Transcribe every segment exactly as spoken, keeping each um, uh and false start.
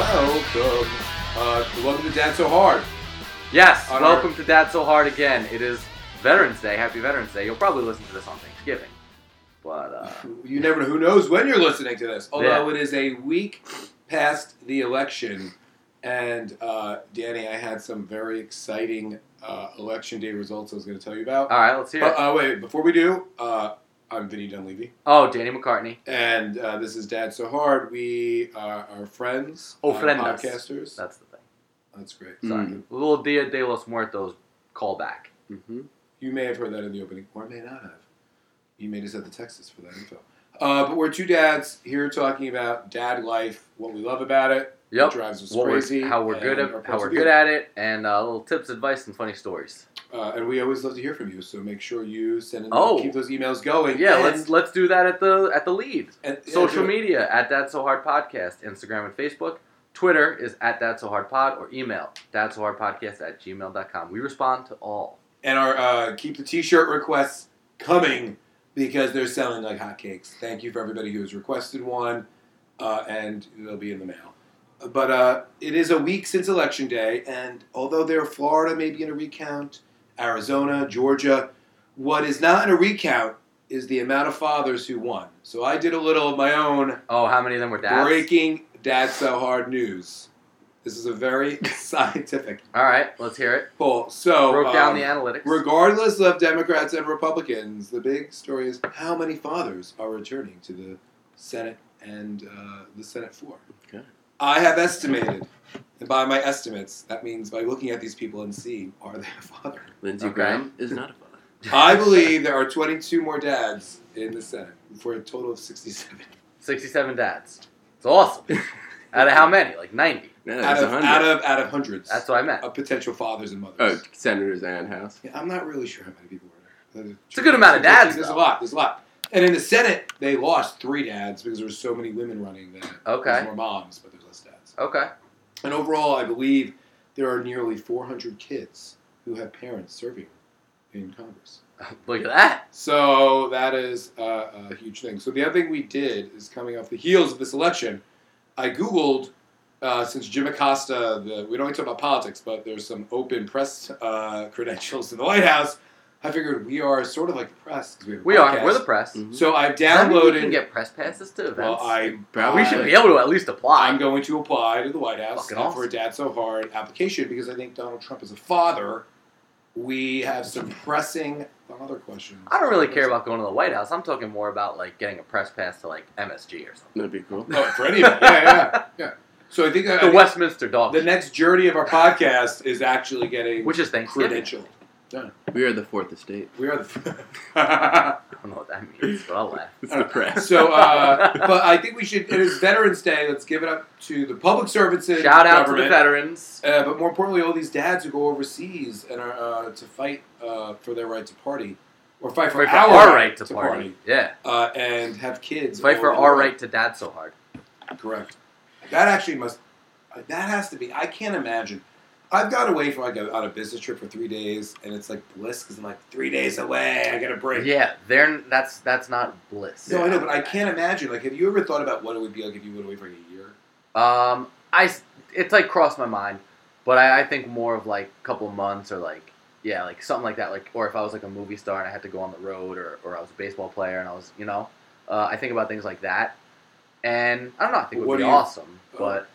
welcome. Uh, welcome to Dad So Hard. Yes, On welcome our... to Dad So Hard again. It is Veterans Day. Happy Veterans Day. You'll probably listen to this on Thanksgiving. But, uh... You never know. Who knows when you're listening to this. Although yeah. it is a week past the election. And, uh, Danny, I had some very exciting uh, election day results I was going to tell you about. All right, let's hear but, it. Uh, wait, before we do, uh, I'm Vinny Dunleavy. Oh, Danny McCartney. And uh, this is Dad So Hard. We uh, are friends. Oh, uh, friendos. Podcasters. That's the thing. That's great. Sorry. Mm. A little Dia de los Muertos callback. Mm-hmm. You may have heard that in the opening, or may not have. You may just have the Texas for that info. Uh, but we're two dads here talking about dad life, what we love about it, Yep. what drives us What crazy, we're, how we're and good our at how points we're of view. good at it, and uh, little tips, advice, and funny stories. Uh, and we always love to hear from you, so make sure you send in, Oh. keep those emails going. Yeah, and, let's let's do that at the at the lead. and, yeah, Social do it. media at Dad So Hard Podcast, Instagram and Facebook. Twitter is at Dad So Hard Pod, or email dadsohardpodcast at gmail dot com. We respond to all. And our uh, keep the T-shirt requests coming because they're selling like hotcakes. Thank you for everybody who has requested one, uh, and they'll be in the mail. But uh, it is a week since Election Day, and although there, Florida may be in a recount, Arizona, Georgia, what is not in a recount is the amount of fathers who won. So I did a little of my own Oh, how many of them were dads? breaking Dad So Hard news. This is a very scientific All right, let's hear it. poll. So Broke down um, the analytics. regardless of Democrats and Republicans, the big story is how many fathers are returning to the Senate and uh, the Senate floor. Okay. I have estimated, and by my estimates, that means by looking at these people and seeing, are they a father? Lindsey Okay. Graham is not a father. I believe there are twenty-two more dads in the Senate for a total of sixty-seven. sixty-seven dads. It's awesome. Out of how many? Like ninety. No, Out that's of, a hundred. out of out of hundreds That's what I meant. of potential fathers and mothers. Oh, senators and House. Yeah, I'm not really sure how many people were there. It's a good amount of dads, There's though. a lot. There's a lot. And in the Senate, they lost three dads because there were so many women running that Okay. there's more moms, but there's less dads. Okay. And overall, I believe there are nearly four hundred kids who have parents serving in Congress. Look at that. So that is uh, a huge thing. So the other thing we did is coming off the heels of this election, I Googled, uh, since Jim Acosta, the, we don't like to talk about politics, but there's some open press uh, credentials in the White House. I figured we are sort of like the press. 'Cause we have a We podcast. are. We're the press. Mhm. So I've Does that mean downloaded. we can get press passes to events? well, I Probably we should I- be able to at least apply. I'm going to apply to the White House Fucking uh, awesome. for a Dad So Hard application because I think Donald Trump is a father. We have some pressing father questions. I don't really care about going to the White House. I'm talking more about like getting a press pass to like M S G or something. That'd be cool. Oh, for any of it. Yeah, yeah, yeah. So I think, I The think Westminster Dog. the Show, next journey of our podcast is actually getting which is Thanksgiving. credential. We are the fourth estate. We are the. I don't know what that means, but I'll laugh. It's the press. so, uh, but I think we should. It is Veterans Day. Let's give it up to the public servants in Shout out to the government. veterans. Uh, but more importantly, all these dads who go overseas and are uh, to fight uh, for their right to party, or fight for, Fight for our, our right to party. Yeah. uh, and have kids. Fight all for over the our world. right to dad so hard. Correct. That actually must. uh, That has to be. I can't imagine. I've gone away for like a, on a business trip for three days, and it's like bliss because I'm like three days away. I get a break. Yeah, they're that's that's not bliss. No, I know, but I can't imagine. Like, have you ever thought about what it would be like if you went away for like a year? Um, I s- it's like crossed my mind, but I, I think more of like a couple months or like yeah, like something like that. Like, or if I was like a movie star and I had to go on the road, or, or I was a baseball player and I was, you know, uh, I think about things like that. And I don't know. I think it What would be do you- awesome, but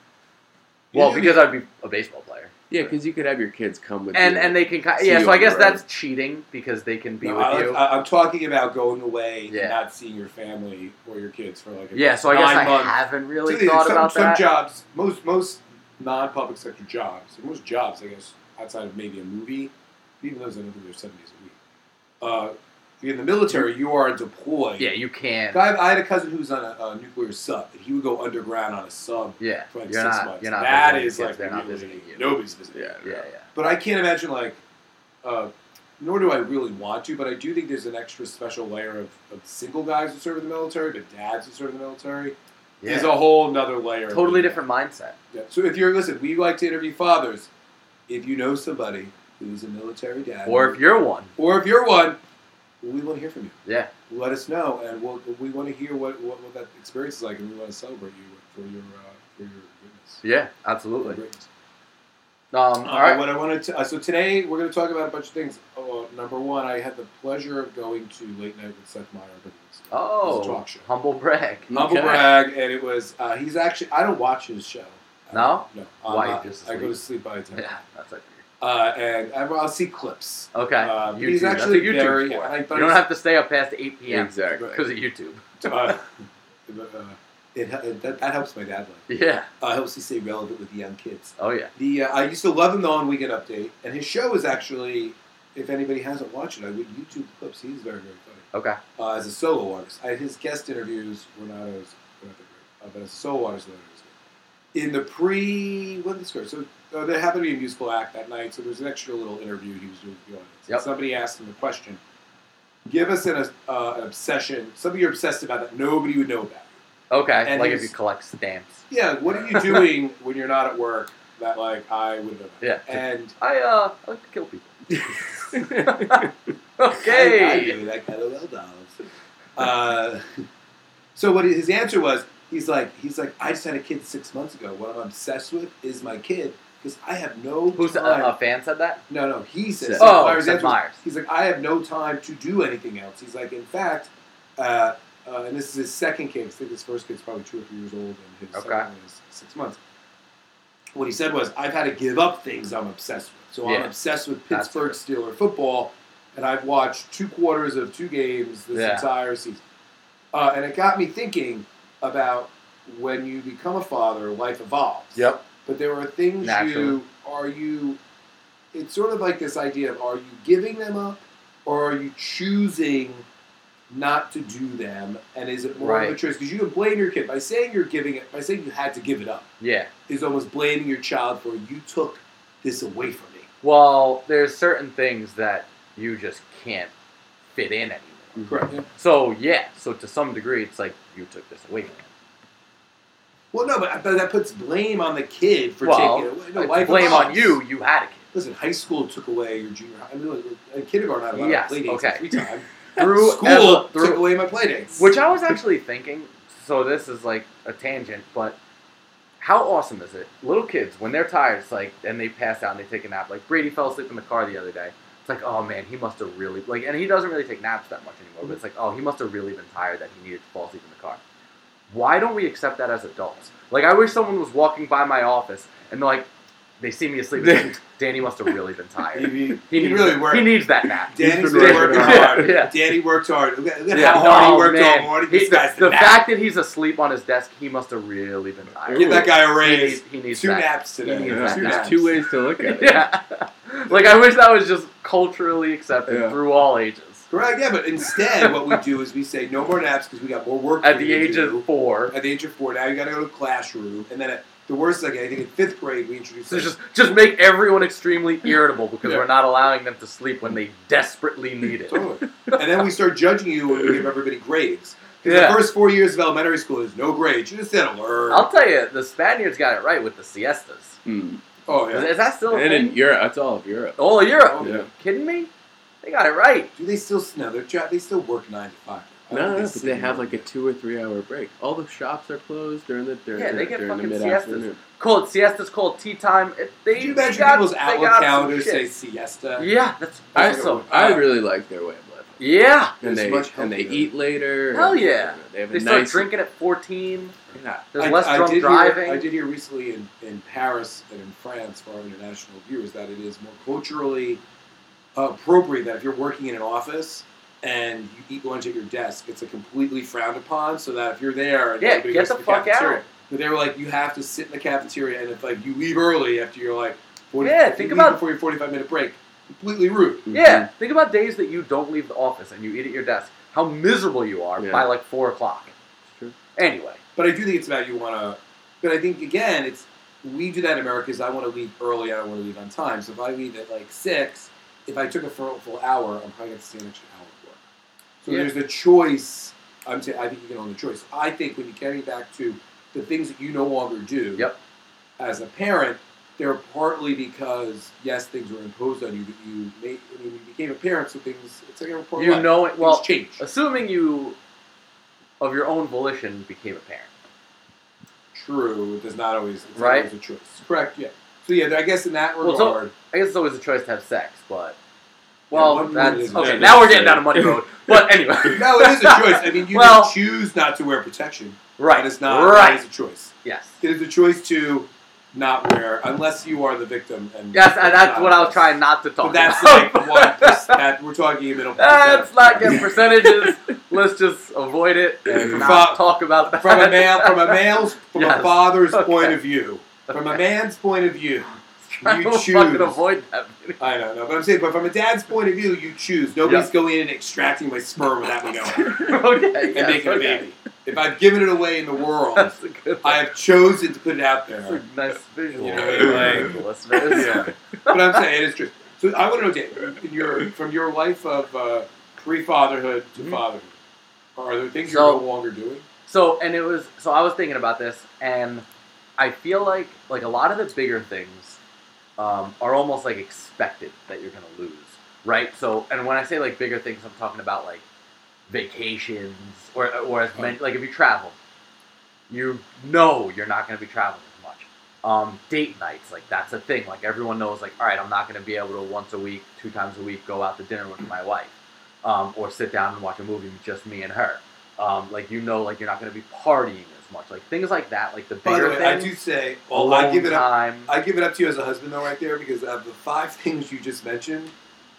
You well, know, because I'd be a baseball player, Yeah, because you could have your kids come with and you. and they can ki- See yeah. you So I on the guess road. that's cheating because they can be No, with I, you. I, I'm talking about going away Yeah. and not seeing your family or your kids for like a Yeah, so I guess nine I months. haven't really So, thought some, about some that. jobs, most most non-public sector jobs, and most jobs, I guess, outside of maybe a movie, even those I don't think they're seven days a week. Uh, if you're in the military, you are deployed. Yeah, you can. I, I had a cousin who was on a, a nuclear sub, and he would go underground on a sub Yeah, for like you're six not. months. You're not. That visiting is kids, like they're not really- visiting you. Nobody's visiting. Yeah, Yeah, yeah. But I can't imagine like, uh, nor do I really want to, but I do think there's an extra special layer of, of single guys who serve in the military, but dads who serve in the military. Yeah. There's a whole nother layer. Totally of different mindset. Yeah. So if you're listen, we like to interview fathers. If you know somebody who's a military dad, Or if you're one. or if you're one, we want to hear from you. Yeah. Let us know, and we'll, we want to hear what, what, what that experience is like, and we want to celebrate you for your uh, for your goodness. Yeah, absolutely. Greatness. Um, all Uh, right. What I wanted to, uh, so today we're going to talk about a bunch of things. Oh, number one, I had the pleasure of going to Late Night with Seth Meyers. It was Oh, a talk show. humble brag. Humble Okay. brag, and it was. Uh, he's actually. I don't watch his show. No? no. I'm Why, not- you just I go sleep? to sleep by the time. Yeah, that's like Uh, and I, I'll see clips. okay. Uh, YouTube. he's That's actually what YouTube's very. for. I You thought don't he's- have to stay up past eight p.m. Exactly. because of YouTube. uh, uh, it, it that, that helps my dad life. Yeah. Uh, helps you stay relevant with the young kids. Oh yeah. The uh, I used to love him though on Weekend Update, and his show is actually, if anybody hasn't watched it, I would YouTube clips. He's very very funny. Okay. Uh, as a solo artist, I, his guest interviews were not as were not that great, uh, but as a solo artist, they were as good. In the pre, what did this go? So uh, there happened to be a musical act that night, so there was an extra little interview he was doing with the audience. Yep. And somebody asked him a question. Give us an, uh, an obsession, something you're obsessed about that nobody would know about. Okay. And like his- if you collect stamps. Yeah, what are you doing when you're not at work that like I would know about? Yeah. And I uh I like to kill people. I, I Okay. really like LOL dolls. Uh, so what his answer was, he's like, he's like, I just had a kid six months ago. What I'm obsessed with is my kid because I have no Who's a, time. a fan said that? no, no, he said. Seth. Seth Oh, Meyers' Seth answer was- Meyers. He's like, I have no time to do anything else. He's like, in fact, uh, uh, and this is his second kid. I think his first kid's probably two or three years old, and his Okay. second one is six months. What he said was, I've had to give up things I'm obsessed with. So I'm Yeah. obsessed with That's Pittsburgh Steeler football, and I've watched two quarters of two games this Yeah. entire season. Uh, and it got me thinking about when you become a father, life evolves. Yep. But there are things Naturally. you are you. It's sort of like this idea of are you giving them up, or are you choosing not to do them? And is it more of a Right. choice? Because you can blame your kid by saying you're giving it, by saying you had to give it up, Yeah. is almost blaming your child for you took this away from me. Well, there's certain things that you just can't fit in anymore. Correct. Yeah. So yeah, so to some degree, it's like you took this away from him. Well, no, but, but that puts blame on the kid for Well, taking it away. No, it's life blame on evolves. you. You had a kid. Listen, high school took away your junior high. I mean, in kindergarten, I had a lot Yes, of play dates okay. and free time. Through School evo- through- took away my play dates. Which I was actually thinking, so this is like a tangent, but how awesome is it? Little kids, when they're tired, it's like, and they pass out and they take a nap. Like Brady fell asleep in the car the other day. It's like, oh man, he must have really, like, and he doesn't really take naps that much anymore, but it's like, oh, he must have really been tired that he needed to fall asleep in the car. Why don't we accept that as adults? Like, I wish someone was walking by my office and they're like, they see me asleep. It's like, Danny must have really been tired. He, he, He, he needs really that, worked. He needs that nap. Danny's been been working working hard. Yeah. Danny worked hard. Look at, look at Yeah. how hard he Oh, worked man. all morning. He- This guy's the the nap. fact that he's asleep on his desk, he must have really been tired. Give that guy a He raise. needs, he needs Two that. naps today. He needs Yeah, that Two nap. there's naps. two ways to look at it. Yeah. Like, I wish that was just culturally accepted Yeah. through all ages. Correct, yeah, but instead what we do is we say no more naps because we got more work At for the you to age do. of four. At the age of four, now you got to go to the classroom. And then at the worst, like, I think in fifth grade, we introduced... So like, just just make everyone extremely irritable because Yeah. we're not allowing them to sleep when they desperately need it. Totally. And then we start judging you when we give everybody grades. Because Yeah. the first four years of elementary school is no grades. You just had to learn. I'll tell you, the Spaniards got it right with the siestas. Hmm. oh, Is, yeah. is that still a And in thing? Europe, that's all of Europe. All of Europe. Oh, Yeah. Kidding me? They got it right. Do they still... No, they're, jo- they still work nine to five. I don't No, no, think no, but sit they and have work. like a two or three hour break. All the shops are closed during the during, Yeah, the, they get during the fucking mid siestas. afternoon. Call it siestas, call it tea time. It, they, Did you they imagine got- people's they Outlook got some calendars shit. say siesta? Yeah, that's I, awesome. I really like their way of living. Yeah. And It's they much and they healthier. eat later. Hell and, yeah. uh, They have a They start nice drinking at fourteen. Yeah. There's I, less I drunk did driving. Hear, I did hear recently in, in Paris and in France for our international viewers that it is more culturally uh, appropriate that if you're working in an office and you eat lunch at your desk, it's a completely frowned upon. So that if you're there, and Yeah, everybody get goes the to fuck cafeteria, out. But they were like, you have to sit in the cafeteria, and if like you leave early after you're like, forty, Yeah, if think you leave about- before your forty-five minute break, completely rude. Yeah, think about days that you don't leave the office and you eat at your desk. How miserable you are Yeah. by like four o'clock. It's true. Anyway, But I do think it's about you want to. But I think again, it's we do that in America. Is I want to leave early. I don't want to leave on time. So if I leave at like six, if I took a full, full hour, I'm probably going to stay an extra hour of work. So Yeah. there's the choice. I'm saying I think you can own the choice. I think when you carry back to the things that you no longer do. Yep. As a parent, they're partly because yes, things were imposed on you that you made. I mean, you became a parent, so things. It's like a report. you know it. Things Well, change. assuming you, of your own volition, became a parent. true. It does not always. It's Right. Not always a choice. Correct. Yeah. So yeah, I guess in that Well, regard, so- I guess it's always a choice to have sex, but Yeah, well, one point that's is okay. that Now we're getting necessary. down to money road. But anyway, no, it is a choice. I mean, you Well- can choose not to wear protection. right? That is not. right. That is a choice. Yes. It is a choice to not wear unless you are the victim. And Yes, and that's not what I was us. trying not to talk But that's about. like one. That we're talking middle. Let's not get percentages. Let's just avoid it and From not a- talk about that. from a male, from a male's, from Yes. a father's Okay. point of view, from a Okay. man's point of view, Trying you to choose. fucking avoid that. I don't know, but I'm saying, but from a dad's point of view, you choose. Nobody's Yep. going in and extracting my sperm without me going okay. and yes, making a okay. baby. If I've given it away in the world, That's a good. I have chosen to put it out That's there. a nice visual. You know what I mean? Like, the listeners. Yeah. But I'm saying it's true. So I want to know, Dave, in your from your life of uh, pre-fatherhood to Mhm. fatherhood, are there things So- you're no longer doing? So and it was so I was thinking about this, and I feel like like a lot of the bigger things um, are almost like expected that you're gonna lose, right? So and when I say like bigger things, I'm talking about like vacations or or as many like if you travel, you know you're not gonna be traveling as much. Um, date nights, like that's a thing. Like everyone knows, like all right, I'm not gonna be able to once a week, two times a week, go out to dinner with my wife, um, or sit down and watch a movie with just me and her. Um, like you know, like you're not going to be partying as much, like things like that, like the By bigger the way, I things. do say, well, I alone give it up. time. I give it up to you as a husband, though, right there, because of the five things you just mentioned,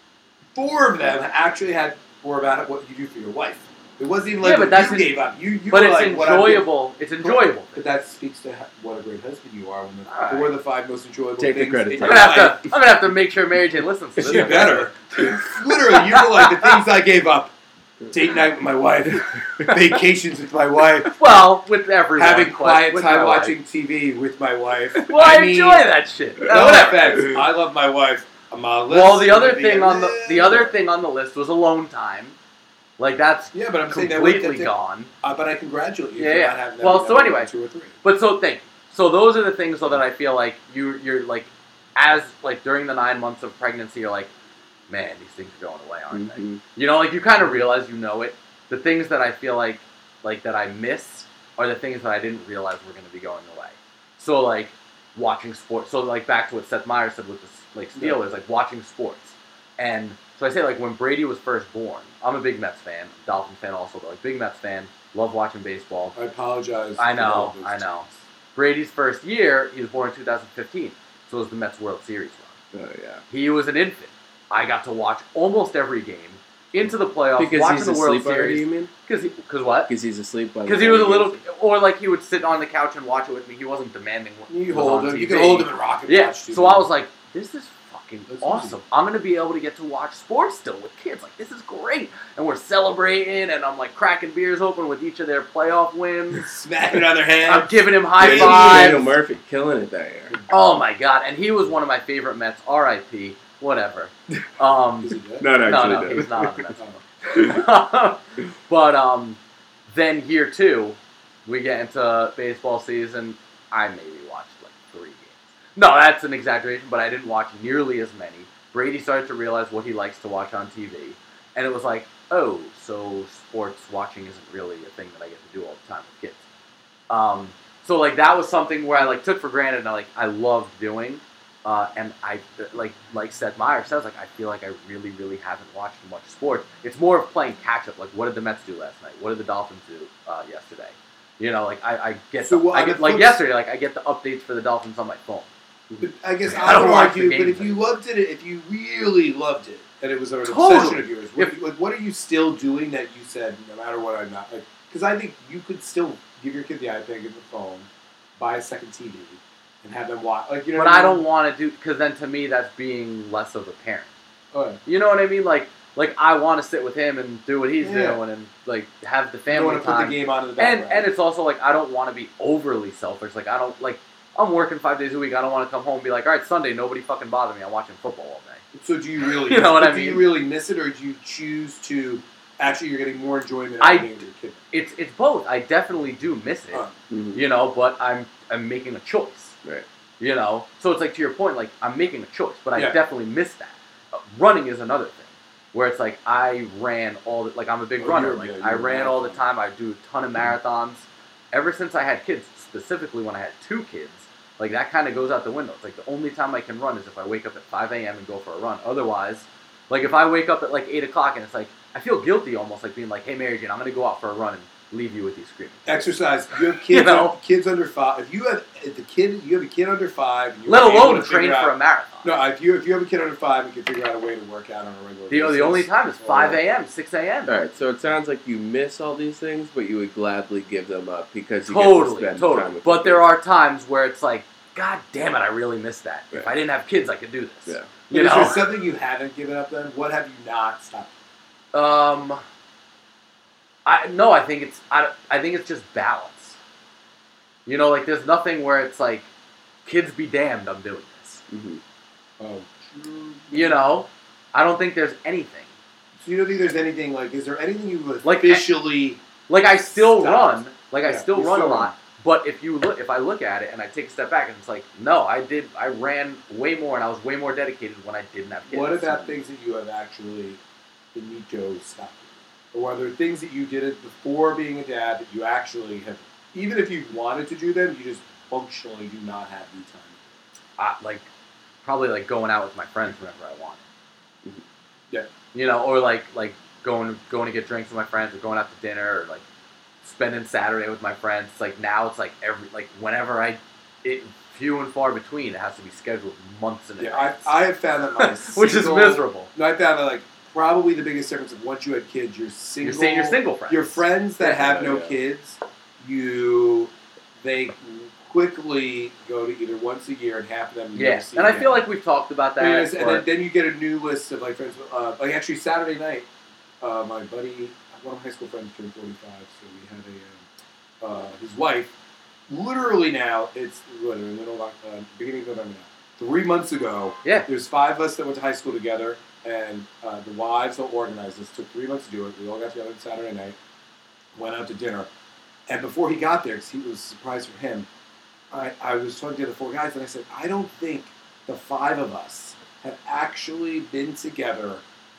four of them actually had were about what you do for your wife. It wasn't even like Yeah, but what that's you en- gave up. You, you but were it's like, what I did. enjoyable. It's enjoyable. But that speaks to how, what a great husband you are. When the All right. four of the five most enjoyable Take the things credit, in Tom. your I'm gonna have life. to. I'm gonna have to make sure Mary Jane listens to this. You better. Literally, you were like the things I gave up: date night with my wife, vacations with my wife, Well, with everyone, having but quiet with time my wife. watching T V with my wife. Well, I, mean, enjoy that shit. No Uh, whatever. offense, I love my wife. I'm on a list. Well, the other Let me thing get on the there. the other thing on the list was alone time. Like that's Yeah, but I'm saying that completely that- gone. Uh, but I congratulate you Yeah, for yeah. not having that. Well, be so number anyway. one, two or three. But so think. So those are the things though that I feel like you you're like as like during the nine months of pregnancy you're like, man, these things are going away, aren't they? Mhm. You know, like you kind of realize you know it. The things that I feel like like that I miss are the things that I didn't realize were going to be going away. So like watching sports. So like back to what Seth Meyers said with the like Steelers, like watching sports. And so I say like when Brady was first born, I'm a big Mets fan, Dolphins fan also, but like big Mets fan, love watching baseball. I apologize. I for all know, of those I know. things. Brady's first year, he was born in two thousand fifteen, so it was the Mets World Series run. Oh yeah. He was an infant. I got to watch almost every game into the playoffs, Because watching he's the World asleep already, you Series. mean? Because because what? Because he's asleep by the Because he time was a gets little, it. or like he would sit on the couch and watch it with me. He wasn't demanding what You was hold on him. T V. You can hold him and rock and Yeah. watch T V. So I was like, this is fucking That's awesome. easy. I'm gonna be able to get to watch sports still with kids. Like this is great. And we're celebrating, and I'm like cracking beers open with each of their playoff wins. smacking on their hands. I'm giving him high Daniel fives. Murphy killing it that year. Oh my god! And he was one of my favorite Mets. R I P Whatever. Um, Is he dead? No, no, no, actually no, did. he's not on the Mets anymore. But um, then year two, we get into baseball season. I maybe watched like three games. No, that's an exaggeration, but I didn't watch nearly as many. Brady started to realize what he likes to watch on T V, and it was like, oh, so sports watching isn't really a thing that I get to do all the time with kids. Um, so like that was something where I like took for granted and I like I loved doing. Uh, and I like like Seth Meyers says, like I feel like I really, really haven't watched much sports. It's more of playing catch up. Like, what did the Mets do last night? What did the Dolphins do uh, yesterday? You know, like I, I get So the, what- I get like what's- yesterday, like I get the updates for the Dolphins on my phone. But I guess I I don't would watch argue, the but games if you anymore. loved it, if you really loved it, and it was an Totally. obsession of yours, what, If- like, what are you still doing that you said, no matter what, I'm not? Because I think you could still give your kid the iPad, give the phone, buy a second T V, and have them watch. Like you know, But what I mean? don't want to do because then to me that's being less of a parent. Oh, yeah. You know what I mean? Like like I want to sit with him and do what he's Yeah. doing and like have the You don't family want to put time. the game on in the And background. and it's also like I don't want to be overly selfish. Like I don't like I'm working five days a week. I don't want to come home and be like, all right, Sunday, nobody fucking bother me. I'm watching football all day. So do you really? You know what I do mean? you really miss it, or do you choose to? Actually, you're getting more enjoyment out I- of being with your kid. It's it's both. I definitely do miss it. Uh, Mhm. You know, but I'm I'm making a choice. Right. You know, so it's like to your point, like I'm making a choice, but I Yeah. definitely miss that. Uh, running is another thing, where it's like I ran all the like I'm a big Oh, runner. you're- Like yeah, I you're a ran all the marathon. time. I do a ton of marathons, ever since I had kids, specifically when I had two kids, like that kind of goes out the window. It's like the only time I can run is if I wake up at five a.m. and go for a run. Otherwise, like if I wake up at like eight o'clock and it's like, I feel guilty almost like being like, hey, Mary Jane, I'm going to go out for a run and leave you with these screaming. Exercise. You have kids. You know? Kids under five. If you have if the kid, you have a kid under five. And you're Let able alone to train figure for out- a marathon. No, if you if you have a kid under five, you can figure out a way to work out on a regular The, basis. the only time is Or- five a.m., six a.m. All right, so it sounds like you miss all these things, but you would gladly give them up because you Totally, get to spend time totally. with But your there kids. are times where it's like, God damn it, I really miss that. If Right. I didn't have kids, I could do this. Yeah. You But is know? there something you haven't given up then? What have you not stopped? Um, I no, I think it's I, I think it's just balance. You know, like there's nothing where it's like, kids be damned, I'm doing this. Mhm. Oh, true. You know, I don't think there's anything. So you don't think there's anything like? Is there anything you would Like, officially? Like I still Stop. run, like I Yeah, still you run a still lot. But if you look, if I look at it and I take a step back and it's like, no, I did, I ran way more and I was way more dedicated when I didn't have kids. What about things that you have actually finito stopped? Or are there things that you did it before being a dad that you actually have, even if you wanted to do them, you just functionally do not have the time? I, like probably like going out with my friends whenever I want. Yeah. You know, or like like going going to get drinks with my friends, or going out to dinner, or like spending Saturday with my friends. It's like now it's like every like whenever I, it few and far between. It has to be scheduled months in Yeah, I, advance. I have found that my which is single- miserable. No, I found that like probably the biggest difference of once you had kids, you're single. You're saying you're single friends. Your friends that Yeah, have no yeah. kids, you they quickly go to either once a year and half of them. you Yeah, never see and I again. feel like we've talked about that. Yes, and then, but- then you get a new list of like friends. Uh, like actually Saturday night, uh, my buddy, one of my high school friends turned forty-five, so we had a uh, uh, his wife. Literally now, it's what in the middle of uh, beginning of November now. Three months ago, Yeah. there's five of us that went to high school together, and uh, the wives all organized this. Took three months to do it. We all got together on Saturday night, went out to dinner, and before he got there, because he was surprised for him, I, I was talking to the four guys, and I said, I don't think the five of us have actually been together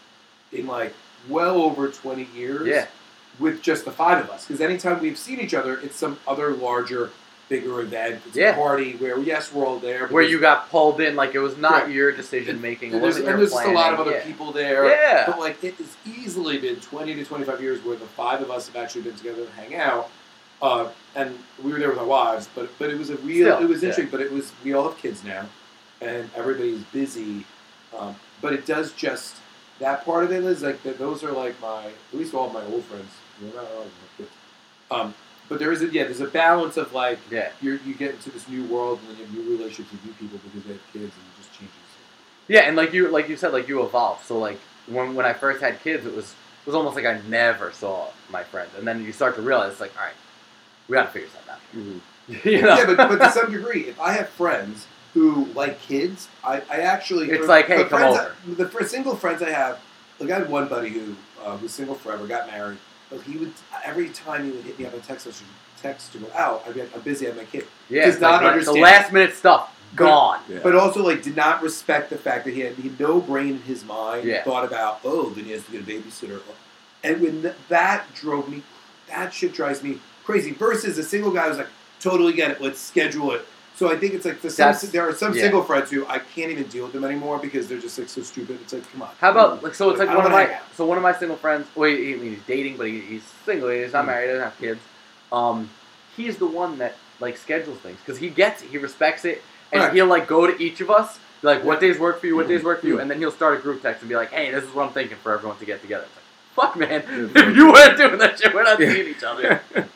in like well over twenty years Yeah. with just the five of us. Because anytime we've seen each other, it's some other larger, bigger event. It's Yeah. a party where, yes, we're all there. but where there's- you got pulled in, like it was not Right. your decision making. It and there's, wasn't and your there's just a lot of planning, other yeah. people there. Yeah. But like it has easily been twenty to twenty-five years where the five of us have actually been together to hang out. Uh, and we were there with our wives, but but it was a real, Still, it was yeah. interesting. But it was, we all have kids now, and everybody's busy. Um, but it does just, that part of it is like, that those are like my, at least all of my old friends. Well, not all of my kids. Um, but there is a, yeah, there's a balance of like, Yeah. you're, you get into this new world and then you have new relationships with new people because they have kids and it just changes. Yeah, and like you like you said, like you evolve. So like when when I first had kids, it was it was almost like I never saw my friends, and then you start to realize it's like, all right, we got to figure something out. Mhm. you know? Yeah, but, but to some degree, if I have friends who like kids, I, I actually It's for- like, hey, the come friends over. I, the for single friends I have, like I had one buddy who uh, was single forever, got married, but he would every time he would hit me up on text message, text to go out, I'd be like, I'm busy, I have my kid. yeah, does it's not like, like, understand. the last minute stuff But- gone. Yeah. But also like did not respect the fact that he had, he had no brain in his mind. Yeah. Thought about oh, then he has to get a babysitter, and when th- that drove me, that shit drives me crazy. Versus a single guy who's like totally get it, let's schedule it. So I think it's like for some, That's- there are some yeah. single friends who I can't even deal with them anymore because they're just like so stupid. It's like come on. How about like so? It's Like, like I one of don't my wanna hang out. so one of my single friends. Well, he, he's dating, but he, he's single. He's not Mm. married. He doesn't have kids. Um, he's the one that like schedules things because he gets it. He respects it, and Right. he'll like go to each of us. Be like, what Yeah. days work for you? What days work for you? Mm. And then he'll start a group text and be like, hey, this is what I'm thinking for everyone to get together. It's like, fuck, man. Yeah. If you weren't doing that shit, we're not Yeah. seeing each other.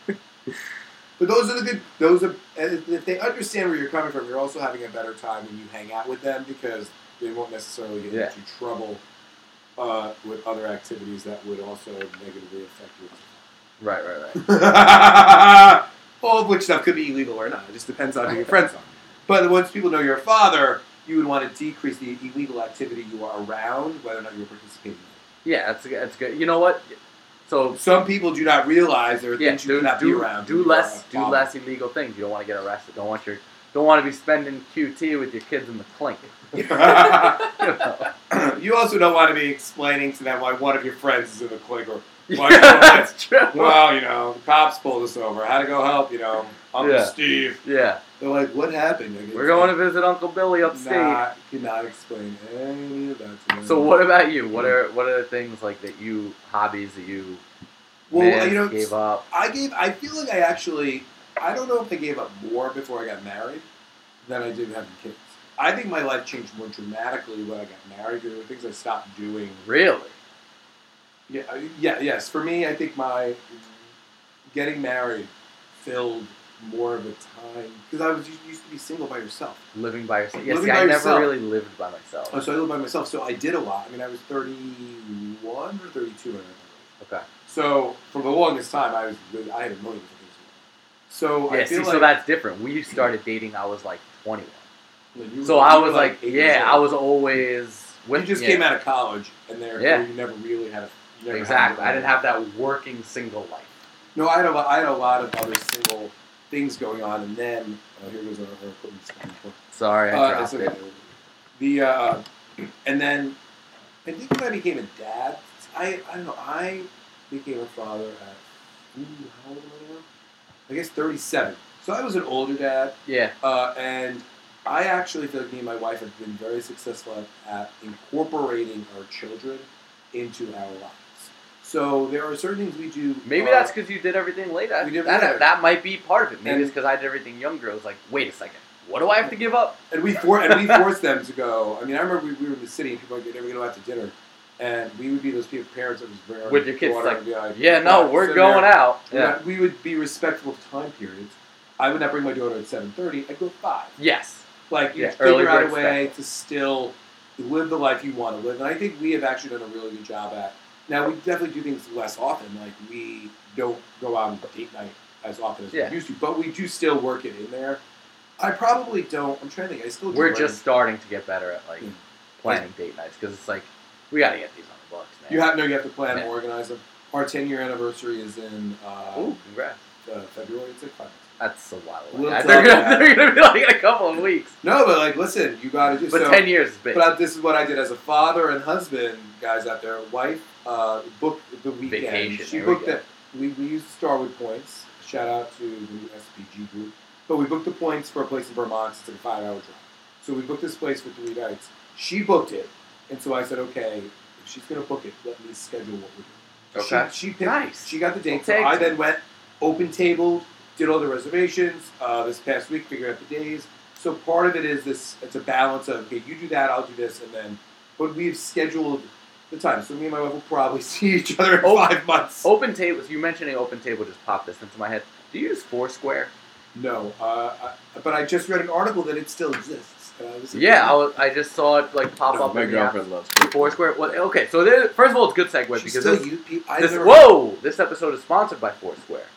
But those are the good. Those are and if they understand where you're coming from, you're also having a better time when you hang out with them because they won't necessarily get Yeah. into trouble uh, with other activities that would also negatively affect you. Right, right, right. All of which stuff could be illegal or not. It just depends on who your friends are. But once people know you're a father, you would want to decrease the illegal activity you are around, whether or not you're participating in Yeah, that's that's good. You know what? So it. Some people do not realize there are yeah, things you do, cannot be do, around. do You less are a do father. less illegal things. You don't want to get arrested. Don't want your don't want to be spending Q T with your kids in the clink. You know? You also don't want to be explaining to them why one of your friends is in the clink or Well, Yeah, you know, that's true. well, you know, the cops pulled us over. I had to go help, you know, Uncle Yeah. Steve. Yeah. They're like, what happened? Like, We're going to visit Uncle Billy upstate. Nah, cannot explain any of that to them. So what about you? What are what are the things like that you hobbies that you Well, missed, you know, gave up? I gave. I feel like I actually. I don't know if I gave up more before I got married than I did having kids. I think my life changed more dramatically when I got married. There were things I stopped doing. Really? Yeah, I- yeah, yes. For me, I think my getting married filled more of a time because I was you used to be single by yourself. Living by yourself. Yeah, Living see, by I yourself. never really lived by myself. Oh, so I lived by myself. So I did a lot. I mean, I was thirty-one or thirty-two when I got married. Okay. So for the longest time, I was I had a million different things. So Yeah, I feel see, like so that's different. We started dating. I was like twenty-one. like, you So were- I you were was like, eight years yeah, old. I was always with. You just yeah. came out of college, and there Yeah. you never really had a you never Exactly. Had I didn't have that working single life. No, I had a lot, I had a lot of other single things going on, and then oh, here goes our, our equipment. Sorry, I Uh, dropped it's okay. it. The uh, and then I think when I became a dad, I I don't know. I became a father at ooh, how old am I now? I guess thirty-seven. So I was an older dad, Yeah. uh, and I actually feel like me and my wife have been very successful at, at incorporating our children into our lives. So there are certain things we do. Maybe uh, that's because you did everything late. we did that, later. that might be part of it. Maybe And- it's because I did everything younger. I was like, wait a second. What do I have to give up? And we for, and we forced them to go. I mean, I remember we, we were in the city and people were like, "You're never going to go out to dinner," and we would be those people, parents that was bring our With your kids, daughter like, and be like, Yeah, no, "Well, we're sit going there." out. We Yeah. would- We would be respectful of time periods. I would not bring my daughter at seven thirty. I'd go at five. Yes. Like you Yeah, figure early out a bird way to still live the life you want to live, and I think we have actually done a really good job at. Now we definitely do things less often. Like we don't go out on date night as often as Yeah. we used to, but we do still work it in there. I probably don't. I'm trying to think. I still. do We're learn. just starting to get better at like Yeah. planning date nights because it's like we got to get these on the books, man. You have no. You have to plan Yeah. and organize them. Our ten year anniversary is in uh, Ooh, congrats. uh, February. It's like five months. That's a while We'll away. talk They're gonna, about they're gonna be like in a couple of weeks. No, but like, listen, you got to do. But so, ten years is big. But I, this is what I did as a father and husband, guys out there. Wife uh, booked the weekend. Vacation, She there we booked go. it. We, we used Starwood points. Shout out to the S P G group. But we booked the points for a place in Vermont. It's like a five hour drive. So we booked this place for three nights. She booked it, and so I said, okay, if she's gonna book it, let me schedule what we're doing. Okay. She, she picked. Nice. She got the date. So Take I it. then went open tabled, did all the reservations uh, this past week, figured out the days. So part of it is this, it's a balance of, okay, you do that, I'll do this, and then, but we've scheduled the time. So me and my wife will probably see each other in Oh. five months. Open tables. You mentioning open table just popped this into my head. Do you use Foursquare? No, uh, I, but I just read an article that it still exists. And I was like, Yeah, I, was, I just saw it like pop No, up. My in the app. girlfriend loves Foursquare. Well, okay, so there, first of all, it's a good segue She because still this, use people. I this never, whoa, this episode is sponsored by Foursquare.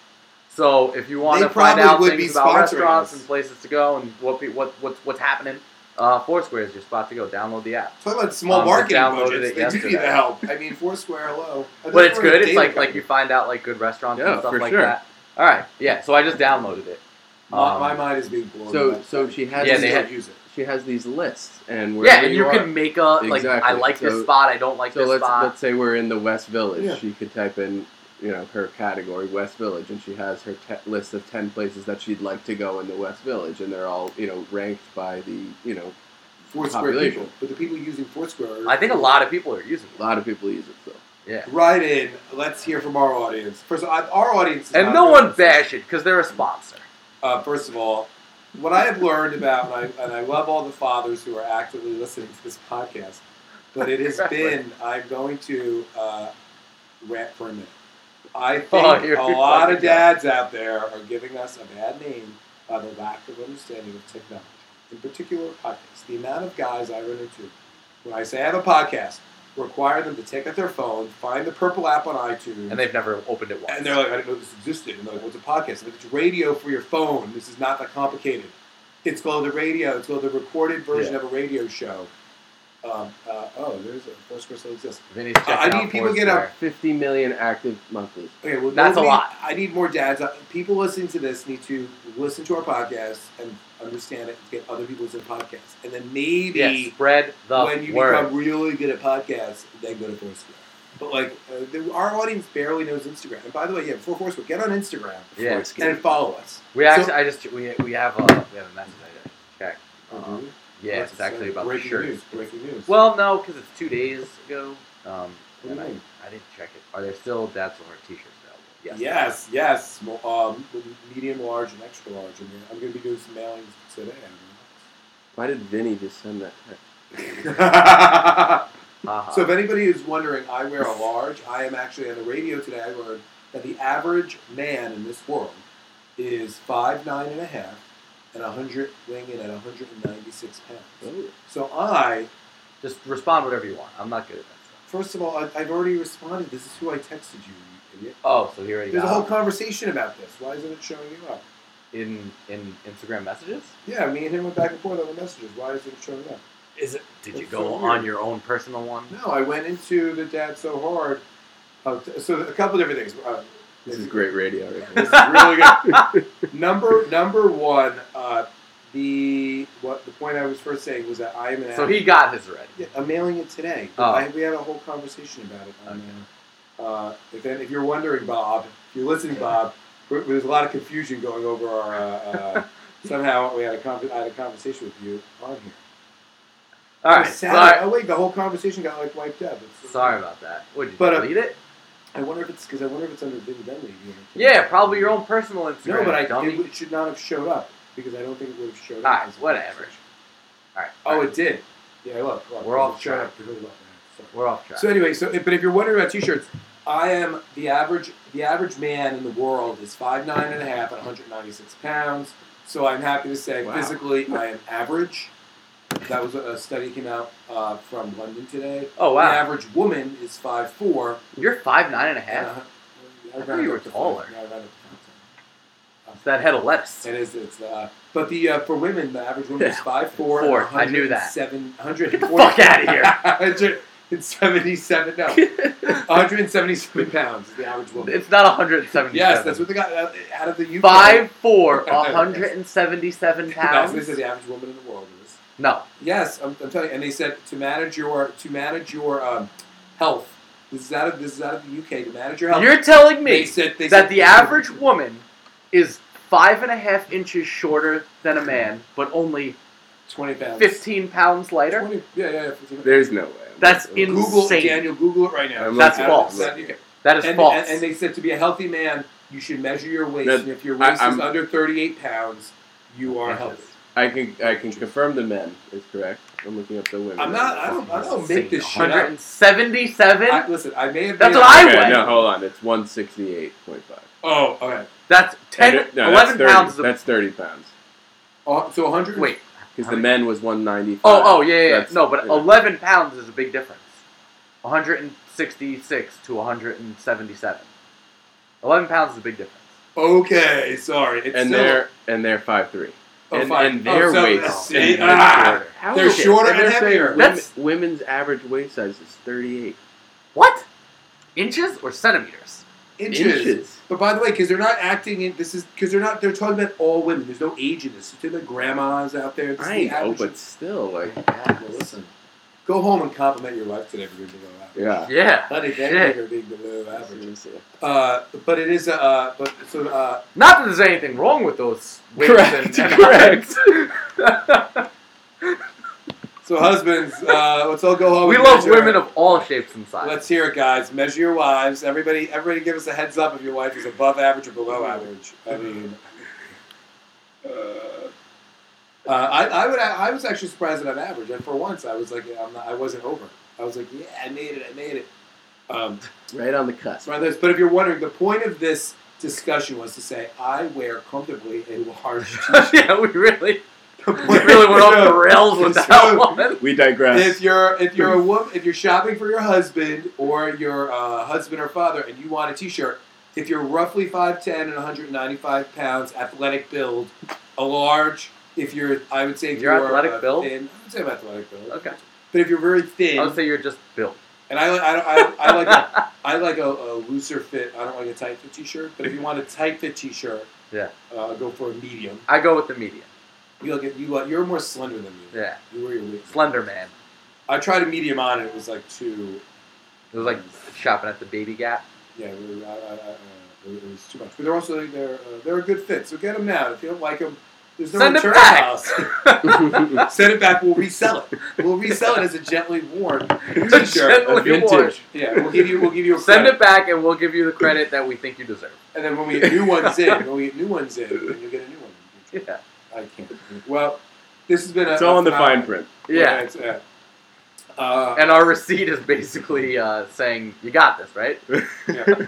So if you want They to find probably out would things be about sponsoring restaurants us. and places to go and what pe- what what's what's happening, uh, Foursquare is your spot to go. Download the app. Talk about small Um, marketing downloaded budgets. it They do need yesterday. the help. I mean, Foursquare, hello. I But it's think we're a good. It's data like like company. you find out like good restaurants Yeah, and stuff for like sure. that. All right, yeah. So I just downloaded it. My, Um, my mind is being blown. So- by that. so she has I Yeah, just they don't had- use it. She has these lists, and Yeah, wherever and you are, can make a like I Exactly. like So- this spot. I don't like So this let's spot. let's say we're in the West Village. Yeah. She could type in, you know, her category West Village, and she has her te- list of ten places that she'd like to go in the West Village, and they're all, you know, ranked by the, you know, Foursquare population. people. But the people using Foursquare are I think a lot of people are using a lot of people use it still. it. Yeah, Write in. Let's hear from our audience. First, of all, our audience, is and not no very one bash it because they're a sponsor. Uh, first of all, what I have learned about, and I, and I love all the fathers who are actively listening to this podcast, but it has been, I'm going to uh, rant for a minute. I think Oh, here a we lot fucking of go. dads out there are giving us a bad name by the lack of understanding of technology. In particular, podcasts. The amount of guys I run into, when I say I have a podcast, require them to take out their phone, find the purple app on iTunes, And they've never opened it once. and they're like, I didn't know this existed. And they're like, what's a podcast? I'm like, it's radio for your phone. This is not that complicated. It's called a radio. It's called the recorded version Yeah. of a radio show. Um, uh, oh, there's a Foursquare still exists. Vinny's I checking need out people to get Foursquare. up. Fifty million active monthly. Okay, well, That's a nobody- lot. I need more dads. Uh, People listening to this need to listen to our podcast and understand it. Get other people to podcasts, and then maybe Yeah, spread the when you word. become really good at podcasts, then go to Foursquare. But like, uh, the, our audience barely knows Instagram. And by the way, yeah, before Force, get on Instagram Yeah. and follow us. We So- actually, I just we we have a we have a message I gotta check. Oh, Um, do we? yeah, What's it's it actually say? about the breaking shirt. news. Breaking news. Well, no, because it's two days ago. Um, What do and you I, mean? I didn't check it. Are there still Dad's Silver T-shirts available? Yes. yes, yes. Small, um, medium, large, and extra large. And I'm going to be doing some mailings today. Why did Vinny just send that text? Haha. So if anybody is wondering, I wear a large. I am actually on the radio today. I learned that the average man in this world is five nine and a half and one hundred weighing in at one hundred ninety-six pounds. Oh. So I, Just respond whatever you want. I'm not good at that stuff. first of all, I, I've already responded. This is who I texted you, you idiot. Oh, so here you There's a go. whole conversation about this. Why isn't it showing you up? in in Instagram messages. Yeah, me and him went back and forth on the messages. Why isn't it showing up? Is it? Did you That's go so on weird. your own personal one? No, I went into the Dad So Hard. Uh, t- so a couple different things. Uh, This is great radio. Right This here. is really good. number number one, uh, the what the point I was first saying was that I am an So he got his already. Yeah, I'm mailing it today. Oh. I, we had a whole conversation about it. On, uh, if, if you're wondering, Bob, if you're listening, Bob, there- there's a lot of confusion going over our. Uh, uh, somehow we had a con- I had a conversation with you on here. All It right. was sad. Sorry. Oh wait, the whole conversation got like wiped out. It's, Sorry about that. What did you But, uh, delete it? I wonder if it's because I wonder if it's under Vinny Bentley. Yeah, probably your own personal Instagram. No, but I dummy. it should not have showed up because I don't think it would have showed up. Alright, as a whatever. conversation. All right. Oh, it did. Yeah, look. look We're it off showed track. up. Look, look, so- We're off track. So anyway, so but if you're wondering about t-shirts, I am the average. The average man in the world is five nine and a half and one hundred ninety-six pounds. So I'm happy to say, Wow. physically, I am average. That was a, a study came out uh, from London today. oh The wow, average woman is five four. you're five nine and a And half. a, I thought you were taller. No, I rounded up to five. It's that head of lettuce. It is. It's uh, but the uh, for women, the average woman is five four. Four, I knew that. Seven hundred. Get the fuck outta here. Hundred and seventy-seven. No, one hundred seventy-seven pounds is the average woman. It's not one hundred seventy-seven. Yes, that's what they got uh, out of the U K. Five four, one hundred seventy-seven That's pounds. what they said the average woman in the world is. No, Yes, I'm, I'm telling you. And they said to manage your to manage your um, health. This is out of this is out of the U K. To manage your health. you're telling they me said they that said, the average woman is five and a half inches shorter than a man, but only twenty pounds. fifteen pounds lighter. twenty, yeah, yeah, yeah. fifteen There's no way. That's I'm- in- Google insane. Daniel. Google it right now. I'm That's looking. false. That- okay. That is and, false. And, and they said to be a healthy man, you should measure your waist, That- and if your I- waist is I'm- under thirty-eight pounds, you are Inches. healthy. I can I can confirm the men is correct. I'm looking up the women. I'm not. I don't. I don't make this shit one up. hundred seventy-seven. I, listen, I may have. That's made what up- I Okay, weigh. no, hold on. It's one sixty-eight point five. Oh, okay. That's ten, And it- no, eleven that's thirty, pounds. Of, That's thirty pounds. Oh, so one hundred. wait. Because the men was one ninety-five. Oh, oh, yeah, yeah. yeah. That's- No, but yeah. eleven pounds is a big difference. one hundred sixty-six to one hundred seventy-seven. eleven pounds is a big difference. Okay, sorry. It's And still, they're and they're five three. Oh, and, fine. and their Oh, so- weights. see? and Ah! How They're is it? shorter and and they're saying heavier. women- That's- women's average waist size is thirty-eight What? Inches or centimeters? inches. inches. But by the way, because they're not acting in this is because they're not. They're talking about all women. There's no age in this. They're the grandmas out there. This is I the know, average- but still, like, Well, listen. Go home and compliment your wife today for being below average. yeah. Yeah. Honey, thank Shit. you for being below average. Seriously. Uh, but it is a. Uh, but so uh, Not that there's anything wrong with those weights Correct, and, and correct. so husbands, uh, let's all go home. We and love measure- women of all shapes and sizes. Let's hear it, guys. Measure your wives. Everybody, everybody, give us a heads up if your wife is above average or below average. I mean, uh, uh, I, I would, I was actually surprised that I'm average, and for once, I was like, I'm not, I wasn't over. I was like, yeah, I made it, I made it. Um, Right on the cusp. right, but if you're wondering, the point of this discussion was to say I wear comfortably a large t-shirt. yeah, we really, The we point- really went off the rails with that So, one. We digress. If you're if you're a woman, if you're shopping for your husband or your uh, husband or father, and you want a T-shirt, if you're roughly five ten and one hundred ninety-five pounds, athletic build, a large. If you're, I would say, if You're you're athletic uh, build? thin, I would say I'm athletic build. Okay. But if you're very thin, I would say you're just built. and I, I, I, I like a, I like a, a looser fit. I don't like a tight fit T-shirt. But if you want a tight fit T-shirt, Yeah. uh, go for a medium. I go with the medium. You look at you. uh, You're more slender than me. Yeah. You wear your weight. Slender man. I tried a medium on, and it was like too. It was like shopping at the Baby Gap. Yeah, we were, I, I, I, uh, it was too much. But they're also they're uh, they're a good fit. So get them now. If you don't like them, there's no Send it return back. policy. Send it back. We'll resell it. We'll resell it as a gently worn T-shirt. Gently A vintage. worn. Yeah, we'll give you we'll give you a Send credit. it back, and we'll give you the credit that we think you deserve. And then when we get new ones in, when we get new ones in, then you get a new one. Yeah. I can't. Well, this has been a. It's all a in the fine phenomenal- print. Yeah. it's, uh, uh, And our receipt is basically uh, saying, you got this, right? yeah.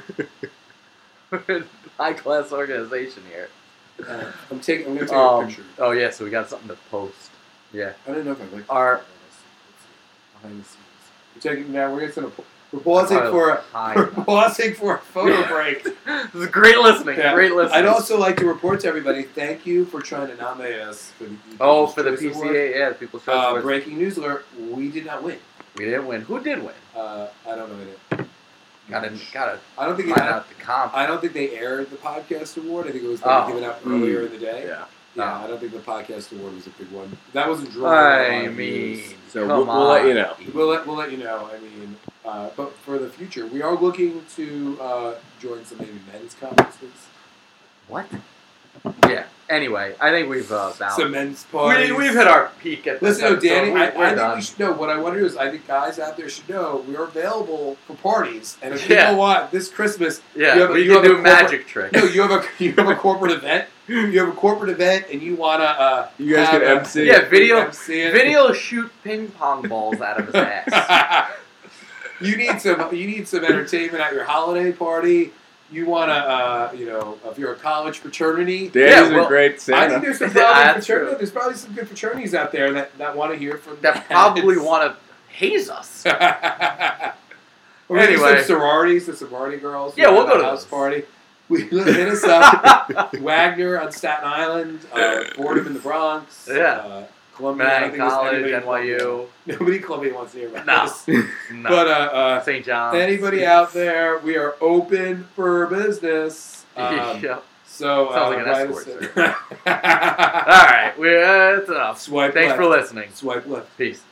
High class organization here. Uh, I'm taking. I'm gonna take Um, a picture. oh, yeah, so we got something to post. Yeah. I don't know if I like Our- behind the scenes. We're taking now. We're gonna. We're pausing Probably for a. high. We're pausing for a photo break. This is great listening. Yeah. Great listening. I'd also like to report to everybody. Thank you for trying to nominate us for the. Oh, for the Choice P C Award. A, yeah, the People's Choice Uh, Awards. breaking news alert: we did not win. We didn't win. Who did win? Uh, I don't know. Who did. Gotta, gotta I don't think. It, find out the comp. I don't think they aired the podcast award. I think it was Oh. given out Mm. earlier in the day. Yeah. Yeah, Oh. I don't think the podcast award was a big one. That wasn't drawing a I lot of mean, views. So come we'll- we'll let on. you know. We'll let, we'll let you know. I mean, uh, but for the future, we are looking to uh, join some maybe men's conferences, What? Yeah. Anyway, I think we've uh, balanced. some men's parties. We, we've hit our peak at this Listen, no, episode. Danny, We- I, we're I think done. we should know. What I want to do is, I think guys out there should know we are available for parties. And if Yeah. you know what, this Christmas, Yeah, you have a- we you can have a do corporate- magic tricks. no, you have a you have a corporate event. You have a corporate event, and you wanna uh, You guys have can a- M C. Yeah, video, M C it. video shoot ping pong balls out of his ass. you need some. You need some entertainment at your holiday party. You want to, uh, you know, if you're a college fraternity. Danny's Yeah, well, a great I Santa. think there's some Yeah, probably that's fraternity, true. There's probably some good fraternities out there that, that want to hear from That probably want to haze us. Or maybe Anyway. some sororities, the sorority girls. Yeah, who we'll have go a to house those. party. We hit us up. Wagner on Staten Island, uh, Fordham in the Bronx. Yeah. uh, Columbia. I don't Manhattan think there's College, anybody in N Y U. Columbia. Nobody in Columbia wants to hear about No. this. No. But uh, uh, Saint John's. anybody out there, we are open for business. Um, yeah. So Sounds uh, like an write escort us in. All right. We're, uh, that's enough. Swipe Thanks left. for listening. Swipe left. Peace.